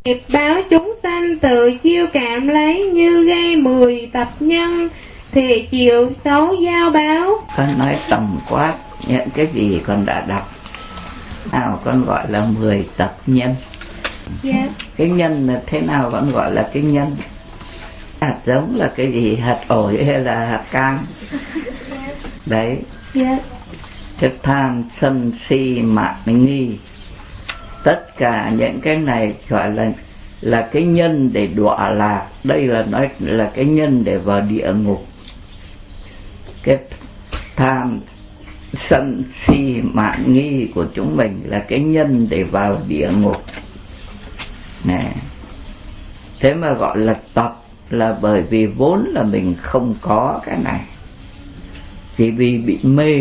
Nghiệp báo chúng sanh tự chiêu cảm lấy, như gây 10 tập nhân thì chịu xấu giao báo. Con nói tổng quát những cái gì con đã đọc. Nào con gọi là 10 tập nhân. Yeah. Cái nhân là thế nào con gọi là cái nhân? Hạt giống là cái gì? Hạt ổi hay là hạt cam? Đấy. Yeah. Cái tham sân si mạn nghi, tất cả những cái này gọi là cái nhân để đọa lạc. Đây là nói là cái nhân để vào địa ngục. Cái tham sân si mạn nghi của chúng mình là cái nhân để vào địa ngục nè. Thế mà gọi là tập là bởi vì vốn là mình không có cái này, chỉ vì bị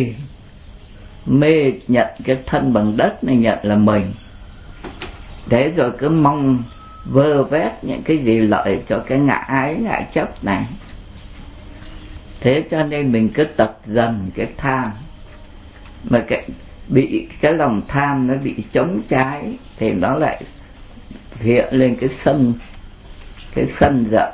mê nhận cái thân bằng đất này, nhận là mình. Thế rồi cứ mong vơ vét những cái gì lợi cho cái ngã ái ngã chấp này. Thế cho nên mình cứ tập dần cái tham. Mà bị cái lòng tham nó bị chống trái thì nó lại hiện lên cái sân giận.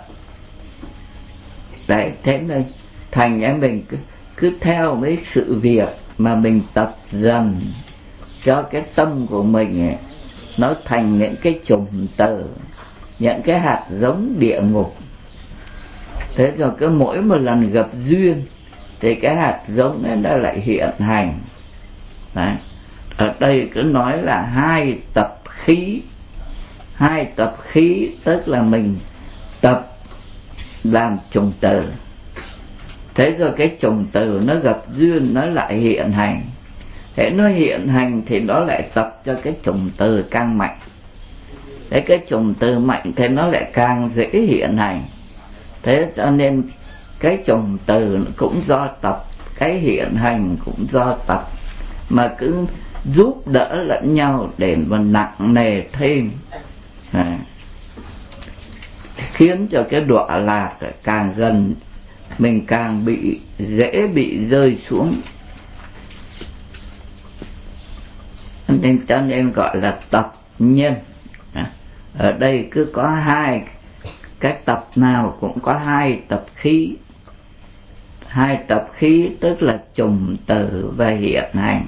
Đấy, thế nên thành ra mình cứ theo mấy sự việc mà mình tập dần cho cái tâm của mình ấy, nó thành những cái chủng tử, những cái hạt giống địa ngục. Thế rồi cứ mỗi một lần gặp duyên thì cái hạt giống ấy nó lại hiện hành. Đấy. Ở đây cứ nói là 2 tập khí. 2 tập khí tức là mình tập làm chủng tử. Thế rồi cái chủng tử nó gặp duyên nó lại hiện hành. Thế nó hiện hành thì nó lại tập cho cái chủng tử càng mạnh. Thế cái chủng tử mạnh thì nó lại càng dễ hiện hành. Thế cho nên cái chủng tử cũng do tập, cái hiện hành cũng do tập, mà cứ giúp đỡ lẫn nhau để mà nặng nề thêm, khiến cho cái đọa lạc càng gần mình càng dễ bị rơi xuống. Nên cho nên gọi là tập nhân. Ở đây cứ có 2 cái tập nào cũng có 2 tập khí. 2 tập khí tức là chủng tử và hiện hành.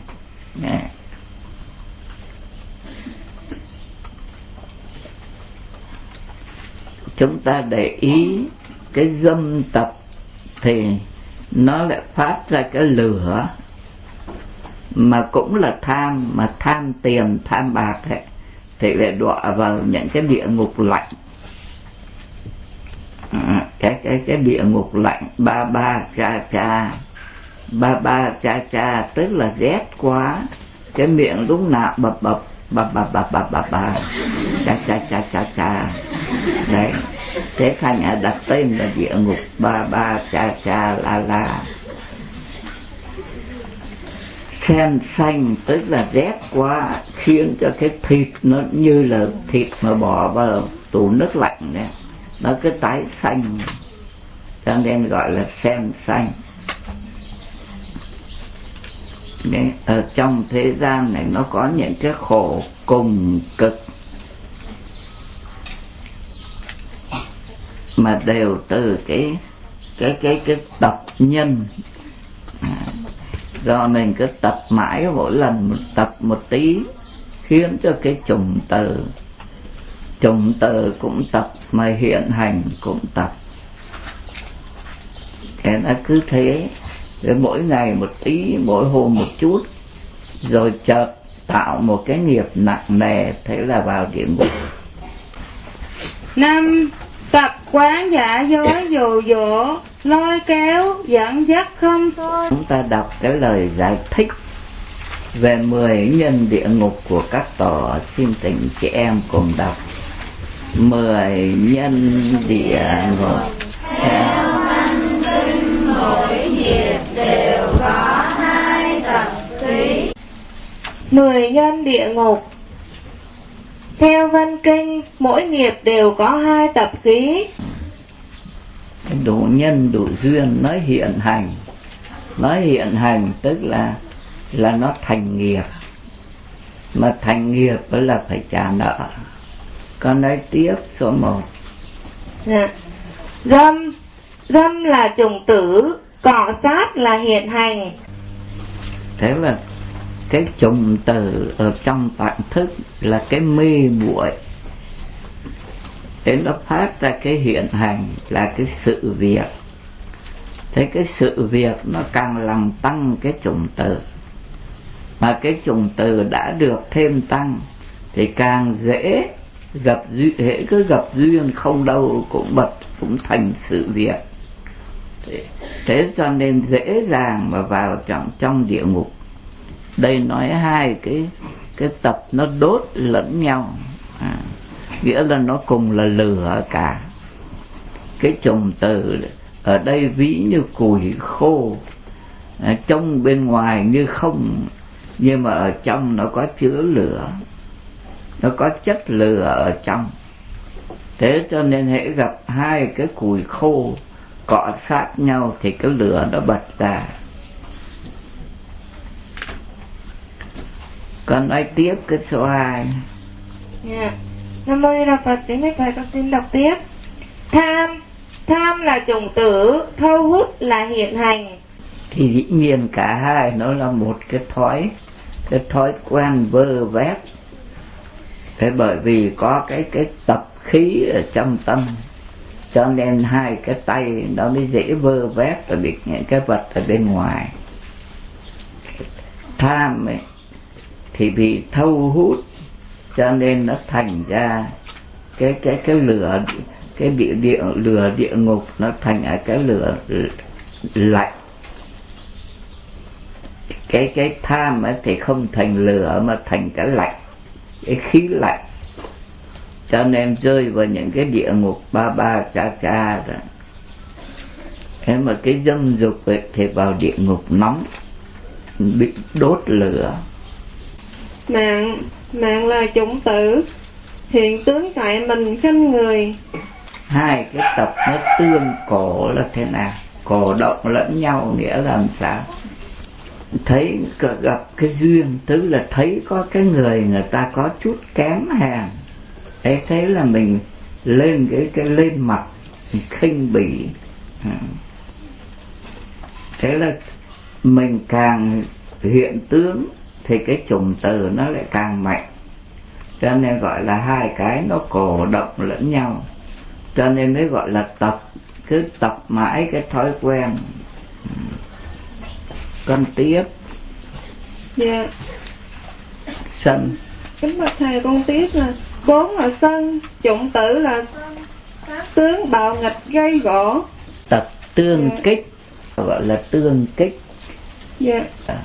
Chúng ta để ý cái dâm tập thì nó lại phát ra cái lửa, mà cũng là tham, mà tham tiền tham bạc ấy, thì lại đọa vào những cái địa ngục lạnh. Cái địa ngục lạnh ba ba cha cha tức là rét quá, cái miệng lúc nào bập cha. Đấy, thế thành ra đặt tên là địa ngục ba ba cha la. Sen xanh tức là rét quá, khiến cho cái thịt nó như là thịt mà bỏ vào tủ nước lạnh đấy, nó cứ tái xanh, cho nên gọi là sen xanh. Đấy, ở trong thế gian này nó có những cái khổ cùng cực mà đều từ cái tập nhân. Do mình cứ tập mãi, mỗi lần tập một tí, khiến cho cái chủng tử cũng tập, mà hiện hành cũng tập. Thế nó cứ thế, rồi mỗi ngày một tí, mỗi hôm một chút, rồi chợt tạo một cái nghiệp nặng nề, thế là vào địa ngục. 5. Tập quán giả dối dụ dỗ, lôi kéo dẫn dắt không thôi. Chúng ta đọc cái lời giải thích về 10 nhân địa ngục của các tổ, xin tỉnh chị em cùng đọc. 10 nhân địa ngục theo văn kinh, mỗi nghiệp đều có 2 tập khí. 10 nhân địa ngục theo văn kinh, mỗi nghiệp đều có 2 tập khí. Đủ nhân đủ duyên nó hiện hành tức là nó thành nghiệp, mà thành nghiệp đó là phải trả nợ. Con nói tiếp số 1. Dạ. Dâm là chủng tử, cọ sát là hiện hành. Thế là cái chủng tử ở trong tạng thức là cái mê muội, thế nó phát ra cái hiện hành là cái sự việc. Thế cái sự việc nó càng làm tăng cái chủng tử, mà cái chủng tử đã được thêm tăng thì càng dễ gặp duyên, cứ gặp duyên không đâu cũng thành sự việc. Thế cho nên dễ dàng mà vào trong địa ngục. Đây nói hai cái tập nó đốt lẫn nhau, nghĩa là nó cùng là lửa cả. Cái chủng tử ở đây ví như củi khô, trông bên ngoài như không, nhưng mà ở trong nó có chứa lửa, nó có chất lửa ở trong. Thế cho nên hễ gặp hai cái củi khô cọ sát nhau thì cái lửa nó bật ra. Con nói tiếp cái số 2. Yeah. Nam mô Di Đà Phật. Kính bạch thầy, con xin đọc tiếp. Tham là chủng tử, thâu hút là hiện hành. Thì dĩ nhiên cả hai nó là một cái thói quen vơ vét. Thế bởi vì có cái tập khí ở trong tâm, cho nên hai cái tay nó mới dễ vơ vét và bị những cái vật ở bên ngoài. Tham ấy thì bị thâu hút, cho nên nó thành ra cái lửa, cái lửa địa ngục nó thành ở cái lửa lạnh. Cái tham ấy thì không thành lửa mà thành cái lạnh, cái khí lạnh, cho nên rơi vào những cái địa ngục ba cha rồi. Thế mà cái dâm dục ấy thì vào địa ngục nóng, bị đốt lửa. Mạng là chủng tử, hiện tướng tại mình khinh người. Hai cái tập nó tương cổ là thế nào? Cổ động lẫn nhau nghĩa là làm sao? Thấy gặp cái duyên, tức là thấy có cái người ta có chút kém hèn, thế là mình lên cái lên mặt, mình khinh bỉ. Thế là mình càng hiện tướng thì cái chủng tử nó lại càng mạnh, cho nên gọi là hai cái nó cổ động lẫn nhau, cho nên mới gọi là tập, cứ tập mãi cái thói quen. Con tiếp. Dạ. Sân. Kính bạch thầy, con tiếp là 4 là sân, chủng tử là tướng bạo nghịch gây gỗ. Tập tương kích, gọi là tương kích. Dạ.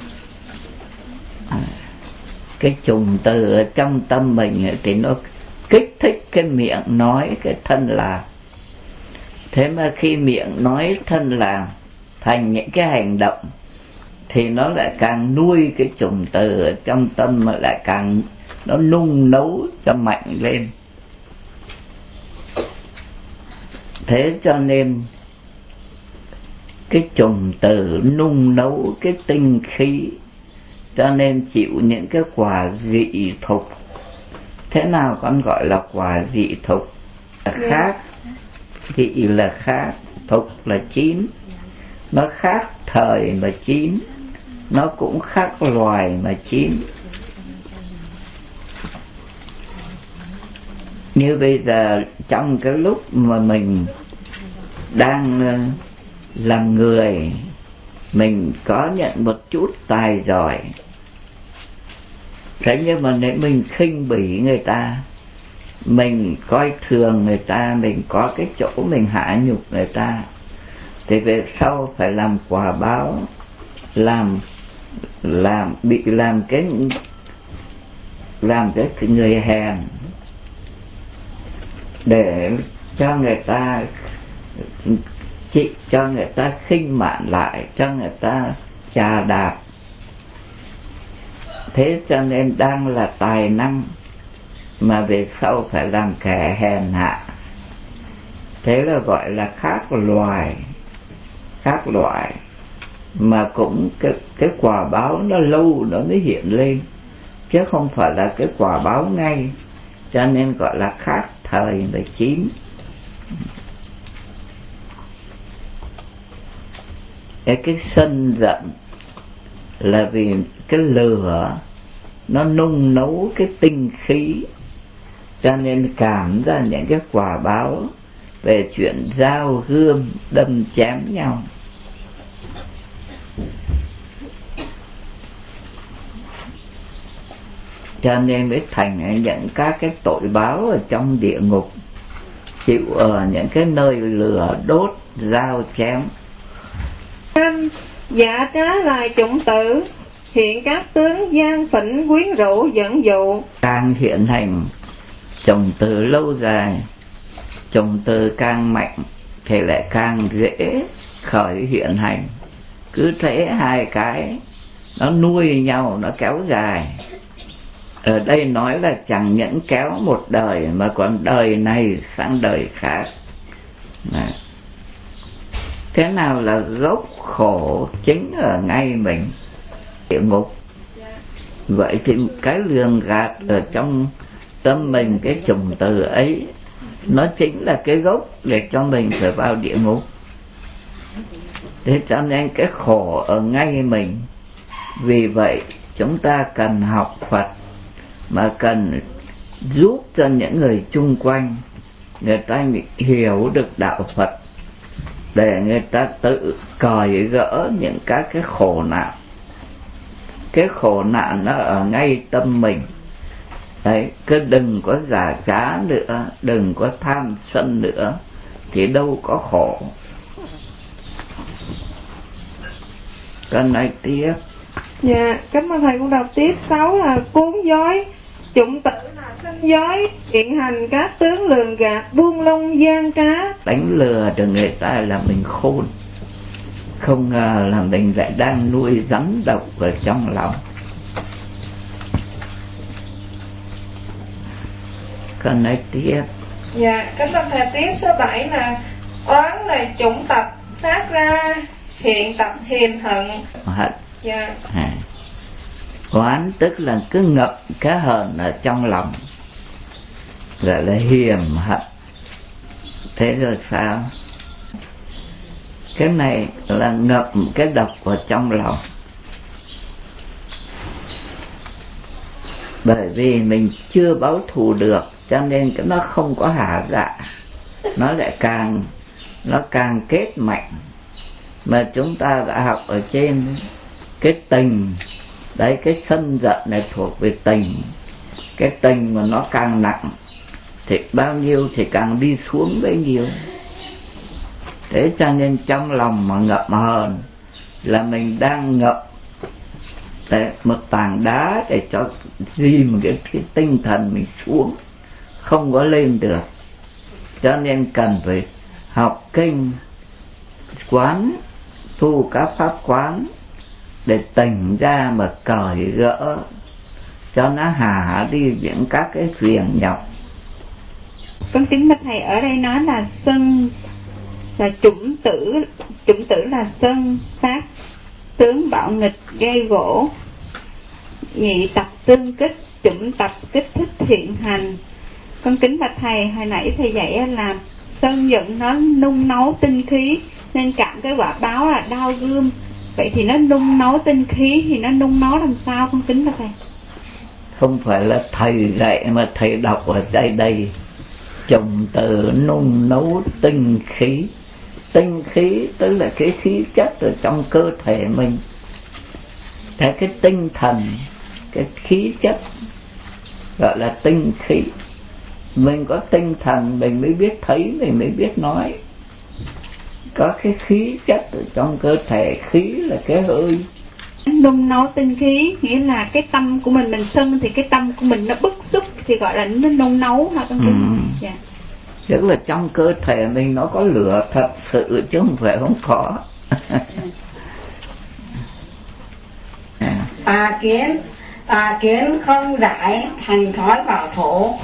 Cái chủng tử ở trong tâm mình thì nó kích thích cái miệng nói, cái thân làm. Thế mà khi miệng nói thân làm thành những cái hành động thì nó lại càng nuôi cái chủng tử ở trong tâm, mà lại càng nó nung nấu cho mạnh lên. Thế cho nên cái chủng tử nung nấu cái tinh khí, cho nên chịu những cái quả dị thục. Thế nào con gọi là quả dị thục? Khác, dị là khác, thục là chín. Nó khác thời mà chín, nó cũng khác loài mà chín. Như bây giờ trong cái lúc mà mình đang làm người, mình có nhận một chút tài giỏi, thế nhưng mà nếu mình khinh bỉ người ta, mình coi thường người ta, mình có cái chỗ mình hạ nhục người ta, thì về sau phải làm quả báo, bị làm cái người hèn, để cho người ta cho người ta khinh mạn lại, cho người ta chà đạp. Thế cho nên đang là tài năng mà về sau phải làm kẻ hèn hạ. Thế là gọi là khác loại, mà cũng cái quả báo nó lâu nó mới hiện lên, chứ không phải là cái quả báo ngay. cho nên gọi là khác thời 19. Cái sân giận là vì cái lửa nó nung nấu cái tinh khí, cho nên cảm ra những cái quả báo về chuyện dao gươm đâm chém nhau. Cho nên mới thành những các cái tội báo ở trong địa ngục, chịu ở những cái nơi lửa đốt dao chém. Dạ trá là chủng tử, hiện các tướng gian phỉnh quyến rũ dẫn dụ. Càng hiện hành chủng tử lâu dài, chủng tử càng mạnh thì lại càng dễ khởi hiện hành. Cứ thế hai cái nó nuôi nhau, nó kéo dài. Ở đây nói là chẳng những kéo một đời mà còn đời này sang đời khác. Thế nào là gốc khổ chính ở ngay mình, địa ngục. Vậy thì cái lường gạt ở trong tâm mình, cái chủng tử ấy, nó chính là cái gốc để cho mình phải vào địa ngục. Thế cho nên cái khổ ở ngay mình. Vì vậy chúng ta cần học Phật, mà cần giúp cho những người chung quanh người ta hiểu được đạo Phật, để người ta tự cởi gỡ những các cái khổ nạn. Cái khổ nạn nó ở ngay tâm mình. Đấy, cứ đừng có giả trá nữa, đừng có tham sân nữa, thì đâu có khổ. Con nói tiếp. Dạ, cảm ơn thầy. Con đọc tiếp. 6 là cuốn dối, chủng tử là sinh dối, hiện hành các tướng lường gạt, buông lung gian trá. Đánh lừa được người ta là mình khôn, không ngờ là mình lại đang nuôi rắn độc ở trong lòng. Con nói tiếp. Dạ, cảm ơn thầy. Tiếp số 7 là oán là chủng tập phát ra, hiện tập hiềm hận. Hận. Dạ. Oán tức là cứ ngập cái hờn ở trong lòng, gọi là hiềm hận. Thế rồi sao? Cái này là ngập cái độc vào trong lòng. Bởi vì mình chưa báo thù được, cho nên nó không có hả dạ, nó lại càng kết mạnh. Mà chúng ta đã học ở trên cái tình đấy, cái sân giận này thuộc về tình. Cái tình mà nó càng nặng thì bao nhiêu thì càng đi xuống bấy nhiêu. Thế cho nên trong lòng mà ngậm hờn là mình đang ngậm một tảng đá để cho dìm cái tinh thần mình xuống, không có lên được. Cho nên cần phải học kinh quán, tu các pháp quán để tỉnh ra mà cởi gỡ, cho nó hạ đi những các cái phiền nhọc. Con kính bạch thầy, ở đây nói là sân là chủng tử là sân phát tướng bạo nghịch gây gỗ, nhị tập tương kích, chủng tập kích thích hiện hành. Con kính bạch thầy, hồi nãy thầy dạy là sân giận nó nung nấu tinh khí, nên cảm cái quả báo là đau gươm. Vậy thì nó nung nấu tinh khí thì nó nung nấu làm sao con kính bạch thầy? Không phải là thầy dạy mà thầy đọc ở đây. Chủng tử nung nấu tinh khí. Tinh khí tức là cái khí chất ở trong cơ thể mình. Thế cái tinh thần, cái khí chất gọi là tinh khí. Mình có tinh thần mình mới biết thấy, mình mới biết nói. Có cái khí chất ở trong cơ thể, khí là cái hơi. Nung nấu tinh khí nghĩa là cái tâm của mình sân thì cái tâm của mình nó bức xúc thì gọi là nó nung nấu hả con? Dạ. Tức là trong cơ thể mình nó có lửa thật sự chứ không phải không có. Tà kiến không giải, hành khói vào thổ.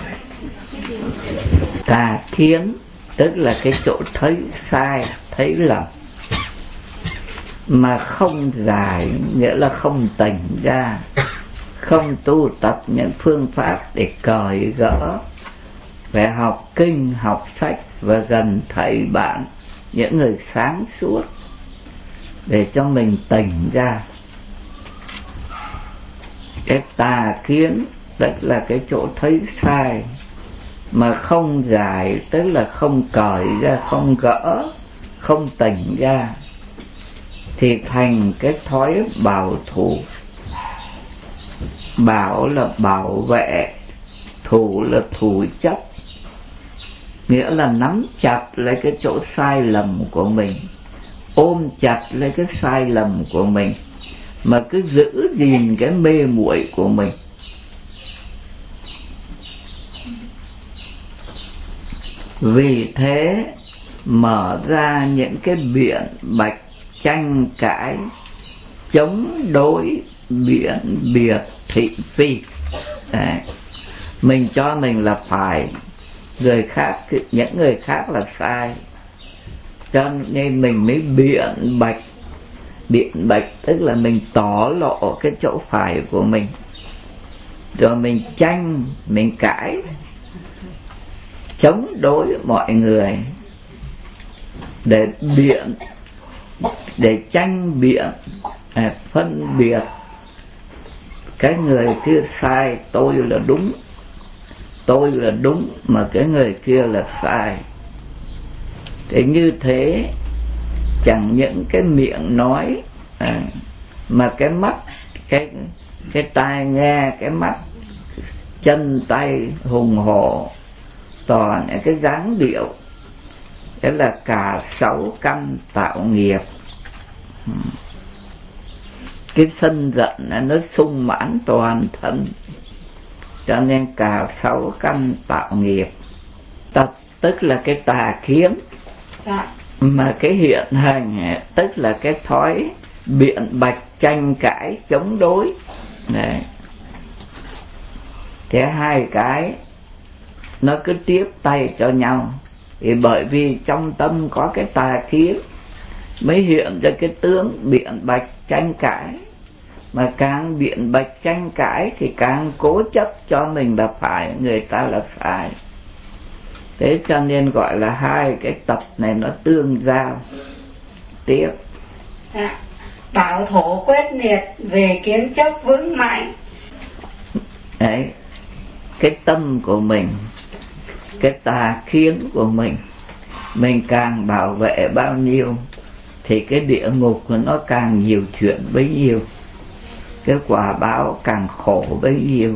Tà kiến tức là cái chỗ thấy sai, thấy lầm, mà không giải nghĩa là không tỉnh ra, không tu tập những phương pháp để cởi gỡ phải học kinh, học sách và gần thầy bạn, những người sáng suốt, để cho mình tỉnh ra. Cái tà kiến tức là cái chỗ thấy sai mà không giải, tức là không cởi ra, không gỡ, không tỉnh ra, thì thành cái thói bảo thủ. Bảo là bảo vệ, thủ là thủ chấp, nghĩa là nắm chặt lấy cái chỗ sai lầm của mình, ôm chặt lấy cái sai lầm của mình, mà cứ giữ gìn cái mê muội của mình. Vì thế mở ra những cái biện bạch tranh cãi, chống đối, biện biệt, thị phi. Đấy. Mình cho mình là phải, người khác, những người khác là sai, cho nên mình mới biện bạch. Biện bạch tức là mình tỏ lộ cái chỗ phải của mình, rồi mình tranh, mình cãi, chống đối mọi người, để biện, để tranh biện, phân biệt cái người kia sai, tôi là đúng, tôi là đúng mà cái người kia là sai. Thế như thế chẳng những cái miệng nói mà cái mắt, cái tai nghe, cái mắt, chân tay hùng hổ, toàn cái dáng điệu, đó là cả 6 căn tạo nghiệp. Cái sân giận nó sung mãn toàn thân, cho nên cả 6 căn tạo nghiệp. Tập tức là cái tà kiến, mà cái hiện hành tức là cái thói biện bạch, tranh cãi, chống đối. Đấy. Thế hai cái nó cứ tiếp tay cho nhau, thì bởi vì trong tâm có cái tà kiến mới hiện ra cái tướng biện bạch tranh cãi, mà càng biện bạch tranh cãi thì càng cố chấp cho mình là phải, người ta là phải. Thế cho nên gọi là hai cái tập này nó tương giao tiếp. Bảo thủ quyết liệt, về kiến chấp vững mạnh. Đấy, cái tâm của mình, cái tà kiến của mình càng bảo vệ bao nhiêu thì cái địa ngục của nó càng nhiều chuyện bấy nhiêu, cái quả báo càng khổ bấy nhiêu.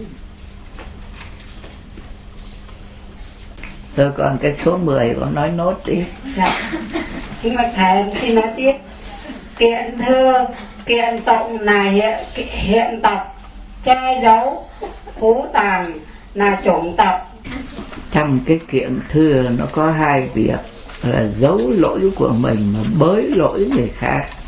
Thôi còn cái số 10 con nói nốt đi. Dạ. Kính bạch thầy, xin nói tiếp. Kiện thưa, kiện tụng là hiện tập, che giấu, phú tàng là chủng tập. Trong cái kiện thưa nó có hai việc là giấu lỗi của mình mà bới lỗi người khác.